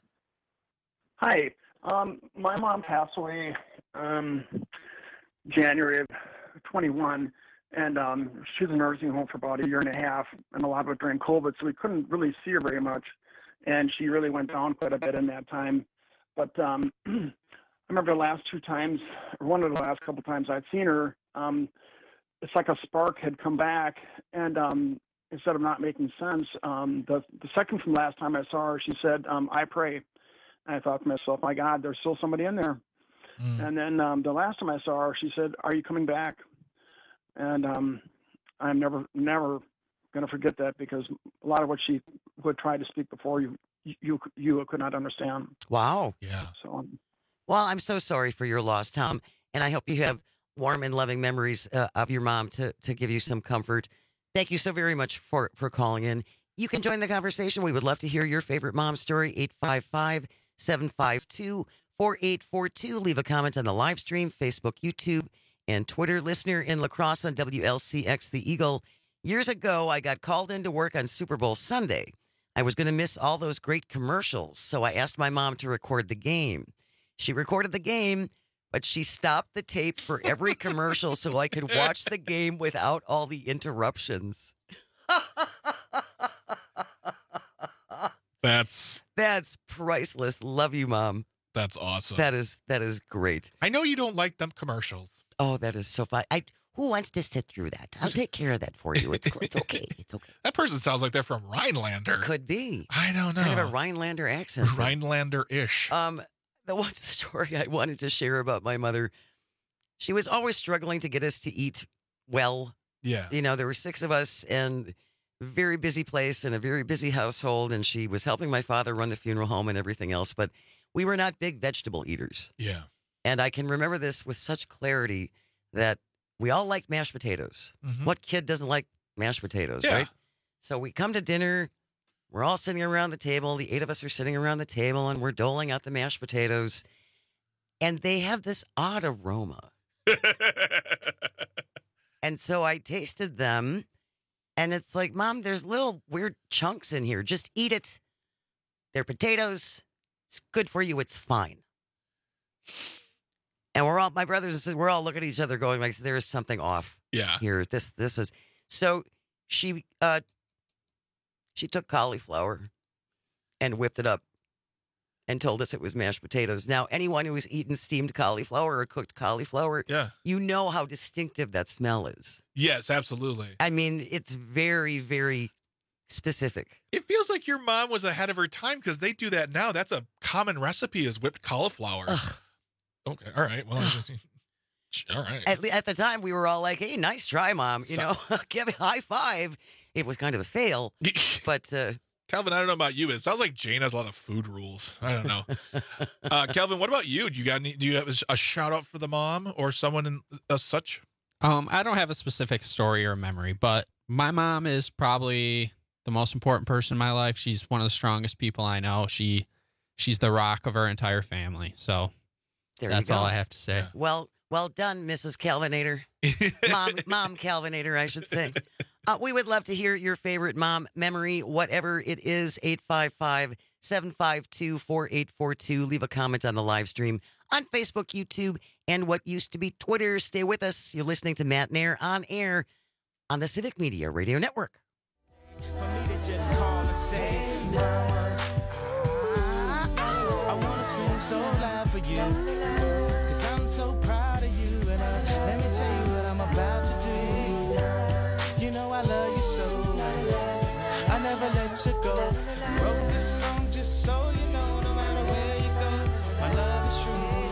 Hi. Um, my mom passed away um, January of twenty-one, and um, she was in a nursing home for about a year and a half, and a lot of it during COVID, so we couldn't really see her very much. And she really went down quite a bit in that time. But um, I remember the last two times, or one of the last couple times I'd seen her, um, it's like a spark had come back, and um, instead of not making sense, um, the, the second from last time I saw her, she said, um, I pray. I thought to myself, my God, there's still somebody in there. Mm. And then um, the last time I saw her, she said, "Are you coming back?" And um, I'm never, never going to forget that, because a lot of what she would try to speak before you, you, you could not understand. Wow. Yeah. So, um, well, I'm so sorry for your loss, Tom, and I hope you have warm and loving memories uh, of your mom to to give you some comfort. Thank you so very much for for calling in. You can join the conversation. We would love to hear your favorite mom story. eight five five, seven five two, four eight four two. Leave a comment on the live stream, Facebook, YouTube, and Twitter. Listener in La Crosse on W L C X The Eagle. Years ago, I got called in to work on Super Bowl Sunday. I was going to miss all those great commercials, so I asked my mom to record the game. She recorded the game, but she stopped the tape for every commercial so I could watch the game without all the interruptions. That's that's priceless. Love you, Mom. That's awesome. That is that is great. I know you don't like them commercials. Oh, that is so fun. I who wants to sit through that? I'll take care of that for you. It's it's okay. It's okay. That person sounds like they're from Rhinelander. Could be. I don't know. Kind of a Rhinelander accent. Rhinelander-ish. Um, the one story I wanted to share about my mother, she was always struggling to get us to eat well. Yeah. You know, there were six of us and a very busy place and a very busy household, and she was helping my father run the funeral home and everything else, but we were not big vegetable eaters. Yeah. And I can remember this with such clarity that we all liked mashed potatoes. Mm-hmm. What kid doesn't like mashed potatoes, Yeah. right? So we come to dinner. We're all sitting around the table. The eight of us are sitting around the table, and we're doling out the mashed potatoes. And they have this odd aroma. And so I tasted them, and it's like, Mom, there's little weird chunks in here. Just eat it. They're potatoes. It's good for you. It's fine. And we're all, my brothers and sisters, we're all looking at each other going like, there is something off Yeah. here. This, this is, so she, uh, she took cauliflower and whipped it up and told us it was mashed potatoes. Now, anyone who has eaten steamed cauliflower or cooked cauliflower, Yeah. you know how distinctive that smell is. Yes, absolutely. I mean, it's very, very specific. It feels like your mom was ahead of her time, because they do that now. That's a common recipe, is whipped cauliflowers. Ugh. Okay, all right. Well, I just, all right. At, at the time, we were all like, hey, nice try, Mom. You So- know, give a high five. It was kind of a fail, but... Uh, Calvin, I don't know about you, but it sounds like Jane has a lot of food rules. I don't know. uh, Calvin, what about you? Do you got any? Do you have a shout out for the mom or someone in, as such? Um, I don't have a specific story or memory, but my mom is probably the most important person in my life. She's one of the strongest people I know. She, she's the rock of our entire family. So there that's you go. all I have to say. Well, well done, Missus Calvinator. Mom, Mom Calvinator, I should say. Uh, we would love to hear your favorite mom memory, whatever it is. eight five five, seven five two, four eight four two. Leave a comment on the live stream on Facebook, YouTube, and what used to be Twitter. Stay with us. You're listening to Matt Nair on air on the Civic Media Radio Network. For me to just call and say, Mama, I want to scream so loud for you, because I'm so proud of you, and uh, let me tell you what I'm about to do. You know I love you so, I never let you go. Wrote this song just so you know, no matter where you go, my love is true.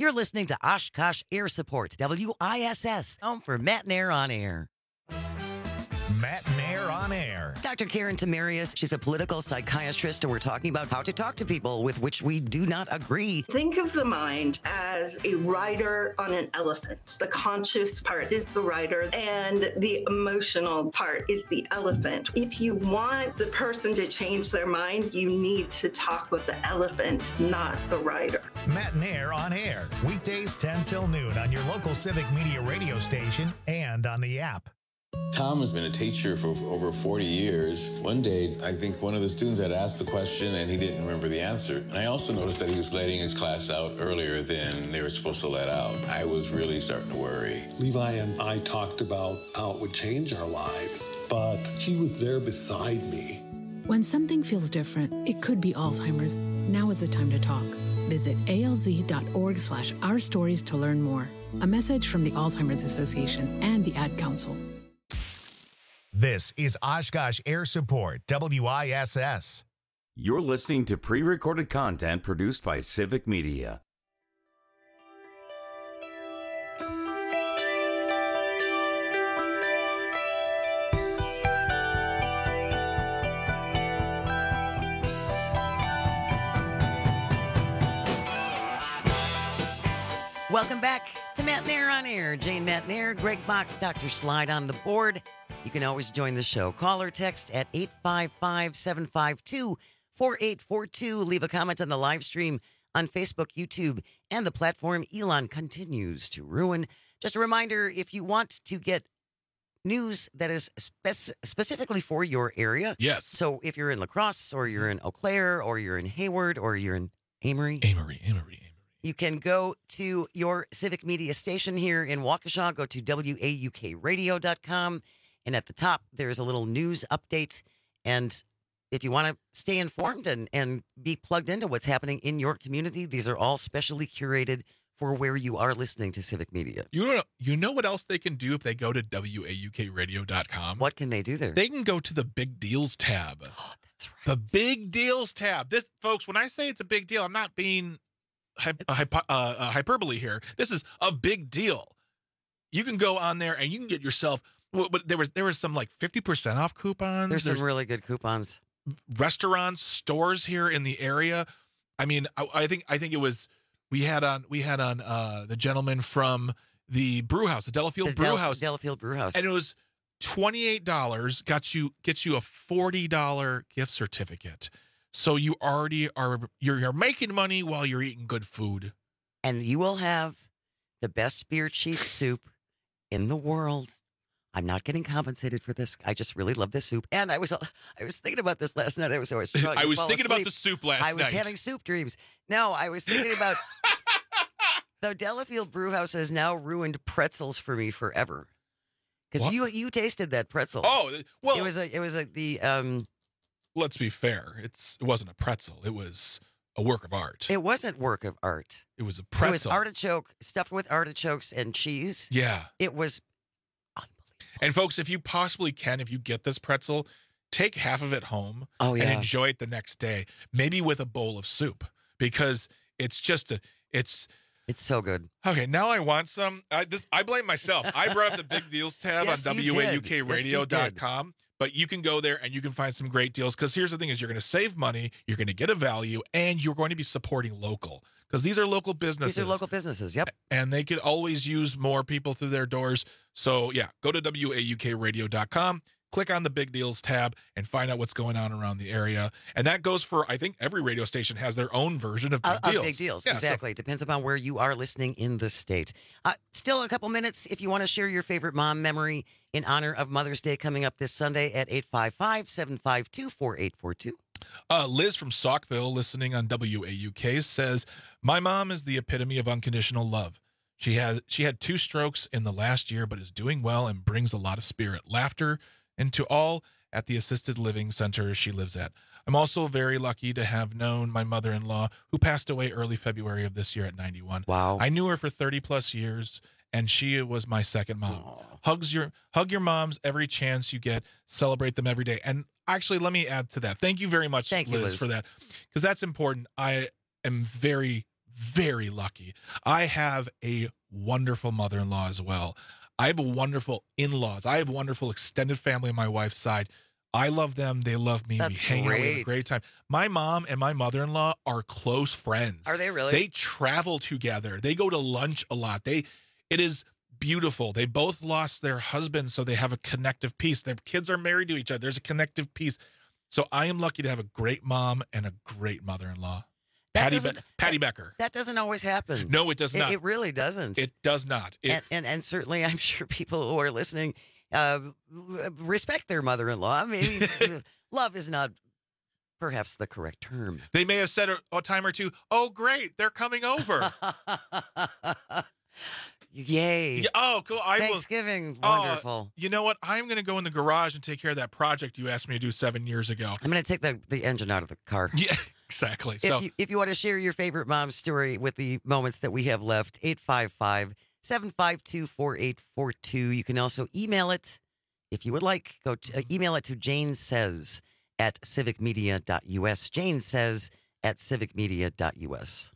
You're listening to Oshkosh Air Support, W I S S, home for Matt Nair on Air. Matt Nair on Air. Doctor Karen Tamarius, she's a political psychiatrist, and we're talking about how to talk to people with which we do not agree. Think of the mind as a rider on an elephant. The conscious part is the rider, and the emotional part is the elephant. If you want the person to change their mind, you need to talk with the elephant, not the rider. Matt Nair on Air. Weekdays ten till noon on your local Civic Media radio station and on the app. Tom has been a teacher for over forty years. One day, I think one of the students had asked the question and he didn't remember the answer. And I also noticed that he was letting his class out earlier than they were supposed to let out. I was really starting to worry. Levi and I talked about how it would change our lives, but he was there beside me. When something feels different, it could be Alzheimer's. Now is the time to talk. Visit alz.org slash our stories to learn more. A message from the Alzheimer's Association and the Ad Council. This is Oshkosh Air Support, W I S S. You're listening to pre-recorded content produced by Civic Media. Welcome back to Matt Nair on Air. Jane Matt Nair, Greg Bach, Doctor Slide on the board. You can always join the show. Call or text at eight five five, seven five two, four eight four two. Leave a comment on the live stream on Facebook, YouTube, and the platform Elon continues to ruin. Just a reminder, if you want to get news that is spec- specifically for your area. Yes. So if you're in La Crosse or you're in Eau Claire or you're in Hayward or you're in Amory. Amory, Amory. You can go to your Civic Media station here in Waukesha. Go to W A U K radio dot com. And at the top, there's a little news update. And if you want to stay informed and, and be plugged into what's happening in your community, these are all specially curated for where you are listening to Civic Media. You know, you know what else they can do if they go to W A U K radio dot com? What can they do there? They can go to the Big Deals tab. Oh, that's right. The Big Deals tab. This, folks, when I say it's a big deal, I'm not being Hyper, uh, uh, hyperbole here. This is a big deal. You can go on there and you can get yourself. But there was there was some like fifty percent off coupons. There's, There's some really good coupons. Restaurants, stores here in the area. I mean, I, I think I think it was we had on we had on uh, the gentleman from the brew house, the Delafield the Brew Del- House, Delafield Brew House, and it was twenty eight dollars. Got you gets you a forty dollar gift certificate. So you already are you're, you're making money while you're eating good food. And you will have the best beer cheese soup in the world. I'm not getting compensated for this. I just really love this soup. And I was I was thinking about this last night. I was always trying I to was fall thinking asleep. about the soup last night. I was night. having soup dreams. No, I was thinking about the Delafield Brew House has now ruined pretzels for me forever. Because you you tasted that pretzel. Oh, well, it was a it was a the um let's be fair. It's it wasn't a pretzel. It was a work of art. It wasn't work of art. It was a pretzel. It was artichoke stuffed with artichokes and cheese. Yeah. It was unbelievable. And folks, if you possibly can, if you get this pretzel, take half of it home oh, yeah. and enjoy it the next day, maybe with a bowl of soup, because it's just a it's It's so good. Okay, now I want some. I, this I blame myself. I brought up the Big Deals tab yes, on W A U K radio dot com. Yes, but you can go there and you can find some great deals, because here's the thing is you're going to save money, you're going to get a value, and you're going to be supporting local, because these are local businesses. These are local businesses, yep. And they could always use more people through their doors. So, yeah, go to W A U K radio dot com. Click on the Big Deals tab and find out what's going on around the area. And that goes for, I think every radio station has their own version of Big uh, Deals. Of Big Deals, yeah, exactly. So. It depends upon where you are listening in the state. Uh, still a couple minutes if you want to share your favorite mom memory in honor of Mother's Day coming up this Sunday at eight five five, seven five two, four eight four two. Uh, Liz from Saukville, listening on W A U K, says, my mom is the epitome of unconditional love. She has she had two strokes in the last year, but is doing well and brings a lot of spirit, laughter, and to all at the assisted living center she lives at. I'm also very lucky to have known my mother-in-law, who passed away early February of this year at ninety-one. Wow. I knew her for thirty plus years, and she was my second mom. Aww. Hugs your hug your moms every chance you get. Celebrate them every day. And actually, let me add to that. Thank you very much, Thank Liz, you, Liz, for that, because that's important. I am very, very lucky. I have a wonderful mother-in-law as well. I have a wonderful in-laws. I have a wonderful extended family on my wife's side. I love them. They love me. That's we hang out. We have a great. great time. My mom and my mother-in-law are close friends. Are they really? They travel together. They go to lunch a lot. They, it is beautiful. They both lost their husbands, so they have a connective piece. Their kids are married to each other. There's a connective piece. So I am lucky to have a great mom and a great mother-in-law. That Patty, Be- doesn't- Patty Becker. That doesn't always happen. No, it does It- not. It, really doesn't. It does not. It, and, and and certainly, I'm sure people who are listening uh, respect their mother-in-law. Maybe love is not perhaps the correct term. they may have said a, a time or two, "Oh, great, they're coming over." Yay! Yeah, oh, cool. I will- Thanksgiving, Oh, wonderful. you know what? I'm going to go in the garage and take care of that project you asked me to do seven years ago. I'm going to take the, the engine out of the car. Yeah, exactly. If So you, if you want to share your favorite mom story with the moments that we have left, eight five five, seven five two, four eight four two. You can also email it if you would like. Go to, uh, email it to Jane Says at civicmedia dot U S. Jane Says at civicmedia dot U S.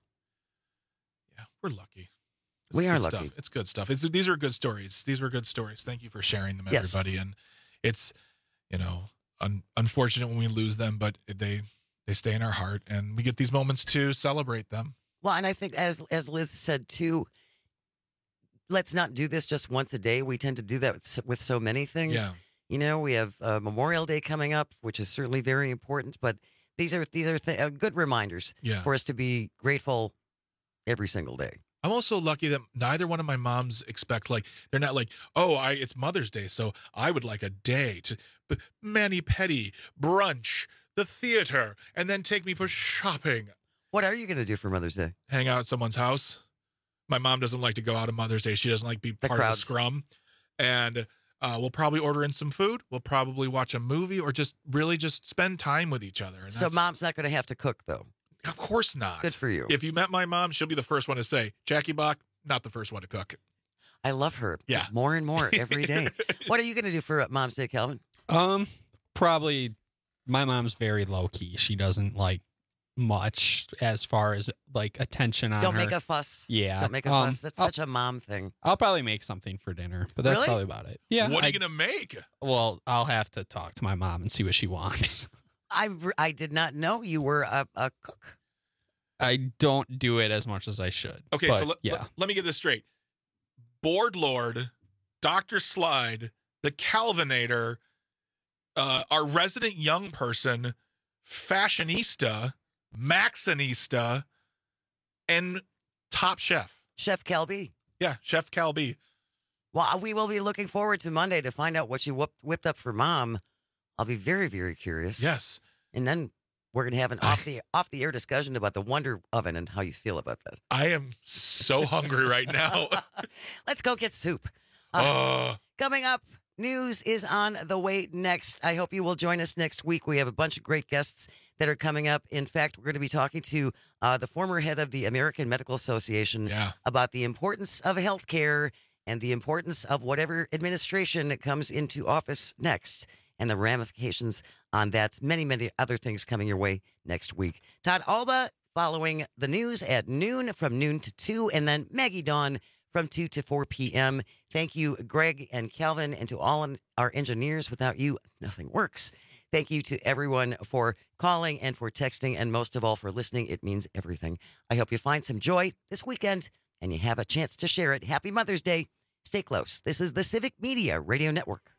yeah, we're lucky. It's We are good lucky. Stuff. It's good stuff. It's these are good stories. These were good stories. Thank you for sharing them, Yes. everybody. And it's, you know, un- unfortunate when we lose them, but they they stay in our heart, and we get these moments to celebrate them. Well, and I think as as Liz said too, let's not do this just once a day. We tend to do that with, so- with so many things. Yeah. You know, we have uh, Memorial Day coming up, which is certainly very important. But these are these are th- uh, good reminders Yeah. for us to be grateful every single day. I'm also lucky that neither one of my moms expect, like, they're not like, oh, I it's Mother's Day, so I would like a day to b- mani-pedi, brunch, the theater, and then take me for shopping. What are you going to do for Mother's Day? Hang out at someone's house. My mom doesn't like to go out on Mother's Day. She doesn't like to be The part crowds. of the scrum. And uh, we'll probably order in some food. We'll probably watch a movie or just really just spend time with each other. And So that's- mom's not going to have to cook, though. Of course not. Good for you. If you met my mom, she'll be the first one to say, Jackie Bach, not the first one to cook. I love her. Yeah. More and more every day. What are you going to do for Mom's Day, Calvin? Um, probably my mom's very low key. She doesn't like much as far as like attention on Don't her. make a fuss. Yeah. Don't make a um, fuss. That's I'll, such a mom thing. I'll probably make something for dinner, but that's Really? probably about it. Yeah. What are I- you going to make? Well, I'll have to talk to my mom and see what she wants. I, I did not know you were a, a cook. I don't do it as much as I should. Okay, but so let, yeah. let, let me get this straight. Board Lord, Doctor Slide, the Calvinator, uh, our resident young person, fashionista, Maxinista, and Top Chef. Chef Calby. Yeah, Chef Calby. Well, we will be looking forward to Monday to find out what you whipped, whipped up for Mom. I'll be very, very curious. Yes. And then we're going to have an off the off the air discussion about the Wonder Oven and how you feel about that. I am so hungry right now. Let's go get soup. Uh, Uh, Coming up, news is on the way next. I hope you will join us next week. We have a bunch of great guests that are coming up. In fact, we're going to be talking to uh, the former head of the American Medical Association yeah. about the importance of healthcare and the importance of whatever administration comes into office next and the ramifications on that. Many, many other things coming your way next week. Todd Alba following the news at noon from noon to two, and then Maggie Dawn from two to four p.m. Thank you, Greg and Calvin, and to all our engineers. Without you, nothing works. Thank you to everyone for calling and for texting, and most of all for listening. It means everything. I hope you find some joy this weekend and you have a chance to share it. Happy Mother's Day. Stay close. This is the Civic Media Radio Network.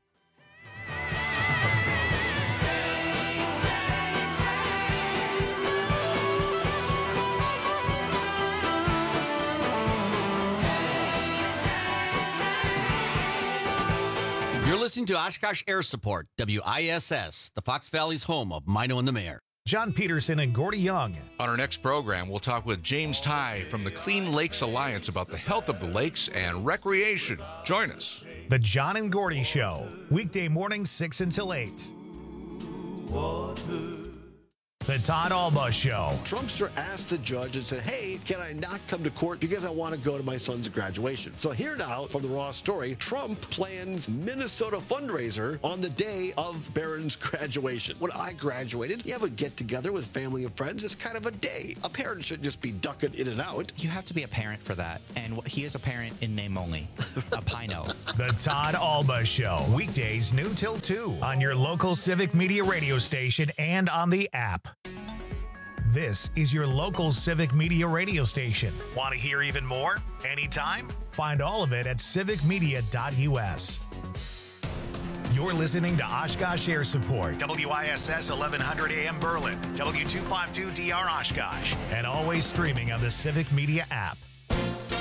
You're listening to Oshkosh Air Support, W I S S, the Fox Valley's home of Mino and the Mayor. John Peterson and Gordy Young. On our next program, we'll talk with James Ty from the Clean Lakes Alliance about the health of the lakes and recreation. Join us. The John and Gordy Show, weekday mornings six until eight. The Todd Alba Show. Trumpster asked the judge and said, hey, can I not come to court because I want to go to my son's graduation? So here now from the Raw story, Trump plans Minnesota fundraiser on the day of Barron's graduation. When I graduated, you have a get-together with family and friends. It's kind of a day. A parent should just be ducking in and out. You have to be a parent for that. And he is a parent in name only. A Pino. The Todd Alba Show. Weekdays noon till two on your local Civic Media radio station and on the app. This is your local Civic Media radio station. Want to hear even more? Anytime? Find all of it at civic media dot u s. You're listening to Oshkosh Air Support, W I S S eleven hundred A M Berlin, W two fifty-two D R Oshkosh, and always streaming on the Civic Media app.